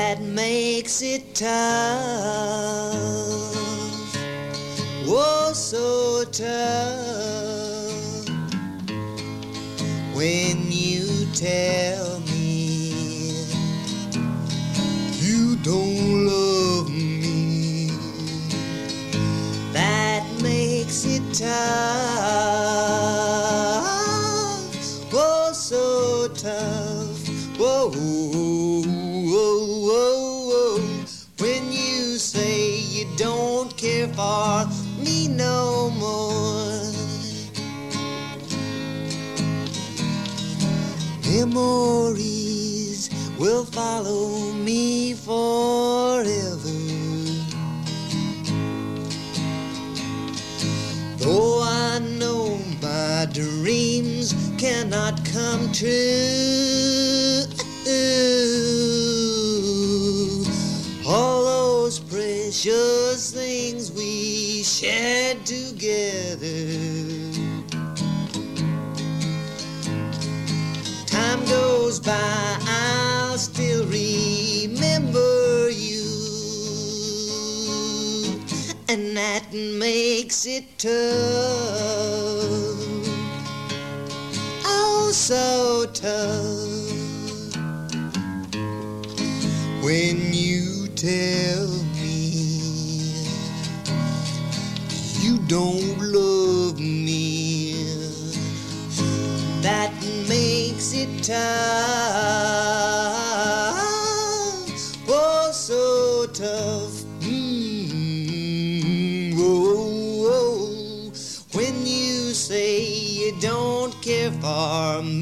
that makes it tough. Oh, so tough when you tell me you don't love me. That makes it tough. Oh, so tough. Whoa, whoa, whoa, whoa. When you say you don't care for me no more. Memories will follow me forever. Though I know my dreams cannot come true, all those precious things we shared together. Time goes by, I'll still remember you, and that makes it tough. Oh, so tough when you tell me you don't love me. That makes it tough. Oh, so tough. Whoa, whoa. When you say you don't care for